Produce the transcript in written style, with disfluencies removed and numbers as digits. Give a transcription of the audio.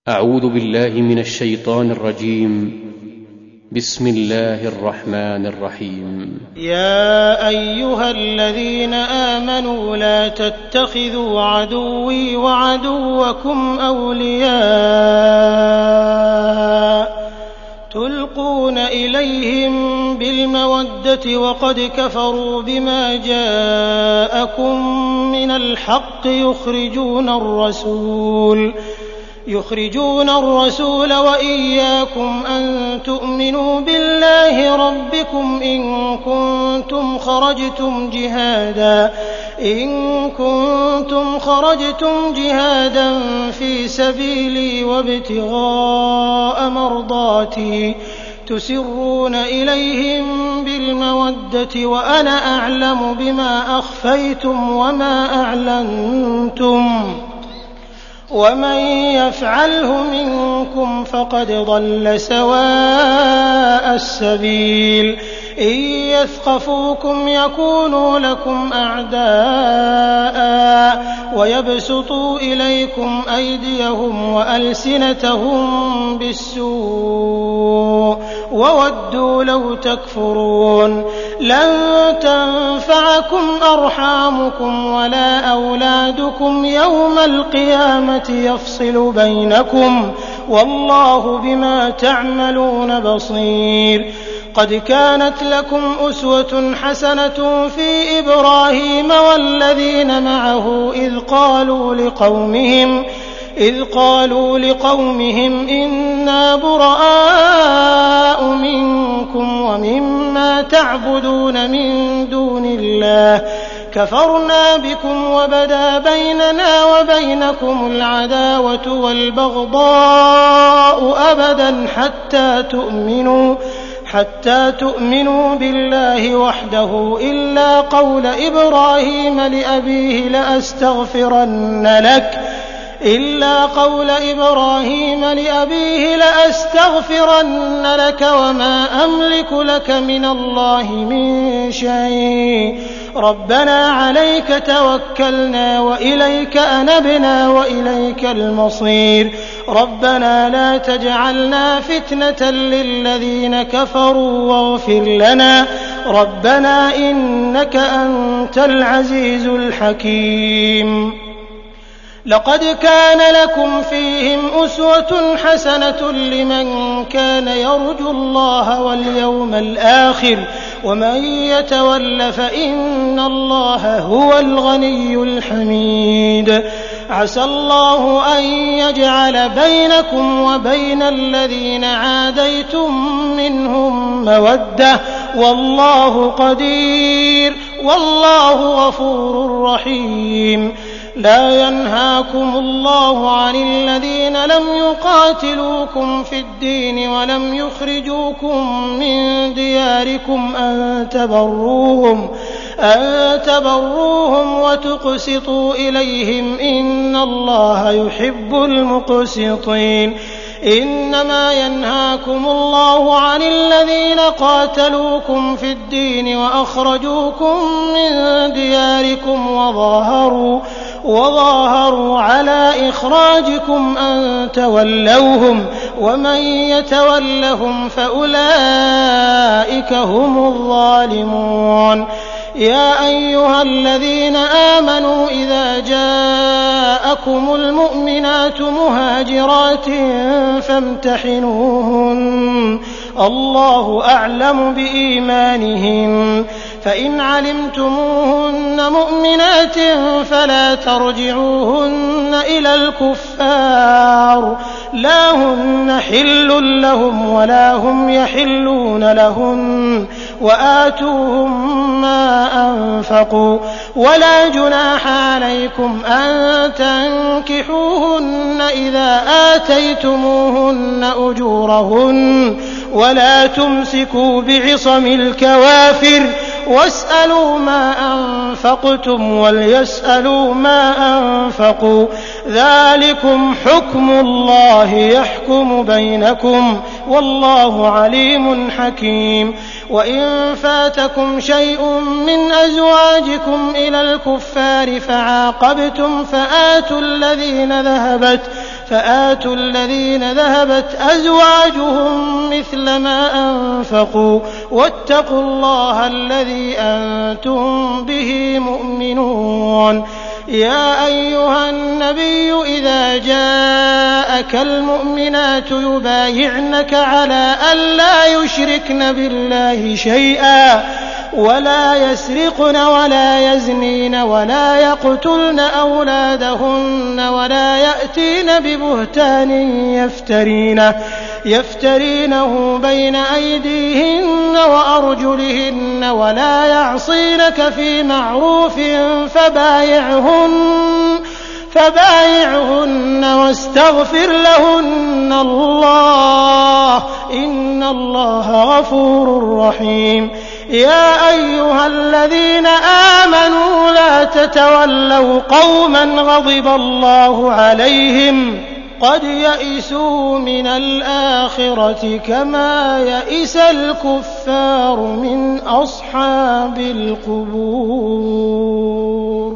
أعوذ بالله من الشيطان الرجيم. بسم الله الرحمن الرحيم. يا أيها الذين آمنوا لا تتخذوا عدوي وعدوكم أولياء تلقون إليهم بالمودة وقد كفروا بما جاءكم من الحق يخرجون الرسول وإياكم أن تؤمنوا بالله ربكم إن كنتم خرجتم جهادا في سبيلي وابتغاء مرضاتي تسرون إليهم بالمودة وأنا أعلم بما أخفيتم وما أعلنتم ومن يفعله منكم فقد ضل سواء السبيل إن يثقفوكم يكونوا لكم أعداء ويبسطوا إليكم أيديهم وألسنتهم بالسوء وودوا لو تكفرون لن تنفعكم أرحامكم ولا أولادكم يوم القيامة يفصل بينكم والله بما تعملون بصير. قد كانت لكم أسوة حسنة في إبراهيم والذين معه إذ قالوا لقومهم إنا براء منكم ومما تعبدون من دون الله كفرنا بكم وبدا بيننا وبينكم العداوة والبغضاء أبدا حتى تؤمنوا بالله وحده إلا قول إبراهيم لأبيه لأستغفرن لك وما أملك لك من الله من شيء ربنا عليك توكلنا وإليك أنبنا وإليك المصير ربنا لا تجعلنا فتنة للذين كفروا واغفر لنا ربنا إنك أنت العزيز الحكيم. لقد كان لكم فيهم أسوة حسنة لمن كان يرجو الله واليوم الآخر ومن يتول فإن الله هو الغني الحميد. عسى الله أن يجعل بينكم وبين الذين عاديتم منهم مودة والله قدير والله غفور رحيم. لا ينهاكم الله عن الذين لم يقاتلوكم في الدين ولم يخرجوكم من دياركم أن تبروهم وتقسطوا إليهم إن الله يحب المقسطين. إنما ينهاكم الله عن الذين قاتلوكم في الدين وأخرجوكم من دياركم وظاهروا على إخراجكم أن تولوهم ومن يتولهم فأولئك هم الظالمون. يا أيها الذين آمنوا إذا جاءكم المؤمنات مهاجرات فامتحنوهن الله أعلم بإيمانهن فإن علمتموهن مؤمنات فلا ترجعوهن إلى الكفار لا هن حل لهم ولا هم يحلون لهن وآتوهم ما أنفقوا ولا جناح عليكم أن تنكحوهن إذا آتيتموهن أجورهن ولا تمسكوا بعصم الكوافر واسألوا ما أنفقتم وليسألوا ما أنفقوا ذلكم حكم الله يحكم بينكم والله عليم حكيم. وإن فاتكم شيء من أزواجكم إلى الكفار فعاقبتم فآتوا الذين ذهبت أزواجهم مثل ما أنفقوا واتقوا الله الذي أنتم به مؤمنون. يا أيها النبي إذا جاءك المؤمنات يبايعنك على أن لا يشركن بالله شيئا ولا يسرقن ولا يزنين ولا يقتلن أولادهن ولا يأتين ببهتان يفترينه بين أيديهن وأرجلهن ولا يعصينك في معروف فبايعهن واستغفر لهن الله إن الله غفور رحيم. يا أيها الذين آمنوا لا تتولوا قوما غضب الله عليهم قد يئسوا من الآخرة كما يئس الكفار من أصحاب القبور.